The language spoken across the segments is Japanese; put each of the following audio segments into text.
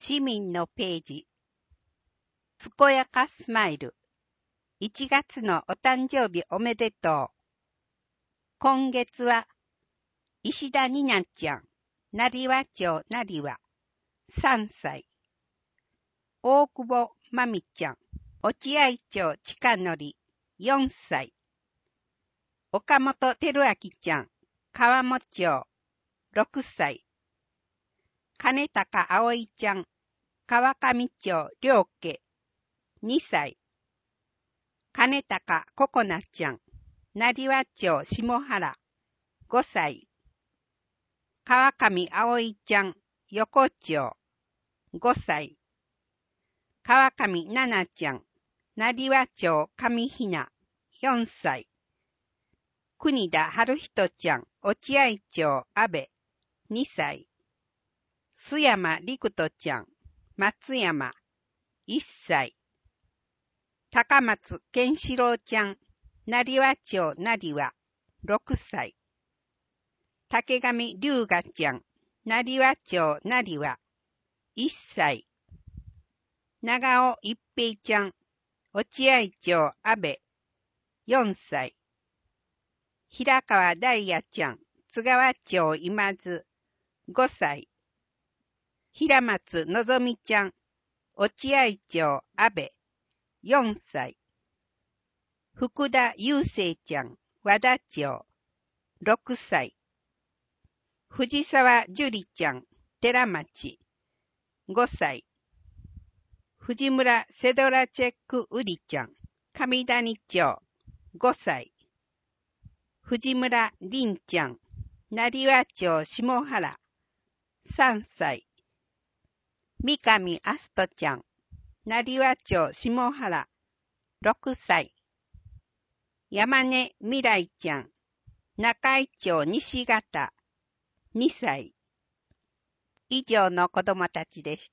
市民のページ。健やかスマイル。1月のお誕生日おめでとう。今月は、石田になちゃん、成羽町成羽、3歳。大久保まみちゃん、落合町近則、4歳。岡本照明ちゃん、川本町、6歳。金高葵ちゃん、川上町両家、2歳。金高ココナちゃん、成羽町下原、5歳。川上葵ちゃん、横町、5歳。川上奈々ちゃん、成羽町上ひな、4歳。国田春人ちゃん、落合町阿部、2歳。須山陸斗ちゃん、松山、1歳。高松健志郎ちゃん、成羽町成羽、6歳。竹上龍河ちゃん、成羽町成羽、1歳。長尾一平ちゃん、落合町阿部、4歳。平川大也ちゃん、津川町今津、5歳。平松のぞみちゃん、落合町阿部、4歳。福田雄生ちゃん、和田町、6歳。藤沢樹里ちゃん、寺町、5歳。藤村セドラチェックウリちゃん、上谷町、5歳。藤村凛ちゃん、成羽町下原、3歳。三上アストちゃん、成羽町下原、6歳。山根未来ちゃん、中井町西方、2歳。以上の子供たちでした。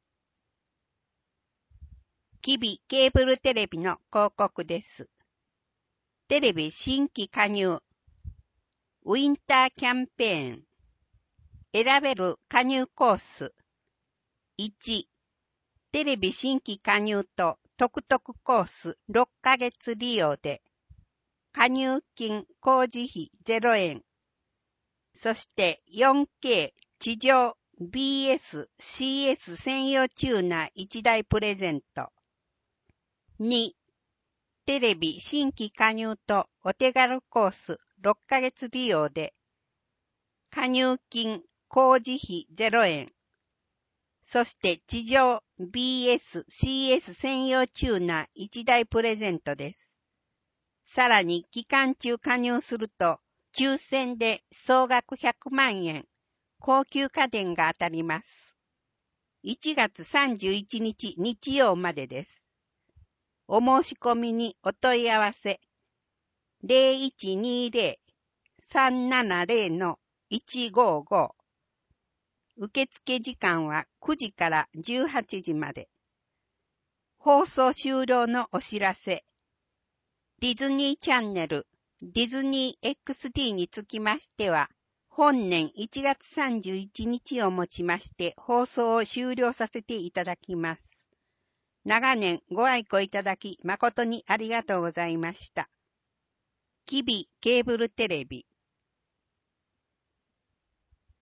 キビケーブルテレビの広告です。テレビ新規加入。ウィンターキャンペーン。選べる加入コース。1、テレビ新規加入と特々コース6ヶ月利用で、加入金工事費0円。そして 4K 地上 BS、CS 専用チューナー1台プレゼント。2、テレビ新規加入とお手軽コース6ヶ月利用で、加入金工事費0円。そして地上 BS、CS 専用チューナー1台プレゼントです。さらに期間中加入すると、抽選で総額100万円、高級家電が当たります。1月31日日曜までです。お申し込みにお問い合わせ、0120-370-155。受付時間は9時から18時まで。放送終了のお知らせ。ディズニーチャンネル、ディズニー XD につきましては、本年1月31日をもちまして放送を終了させていただきます。長年ご愛顧いただき誠にありがとうございました。キビケーブルテレビ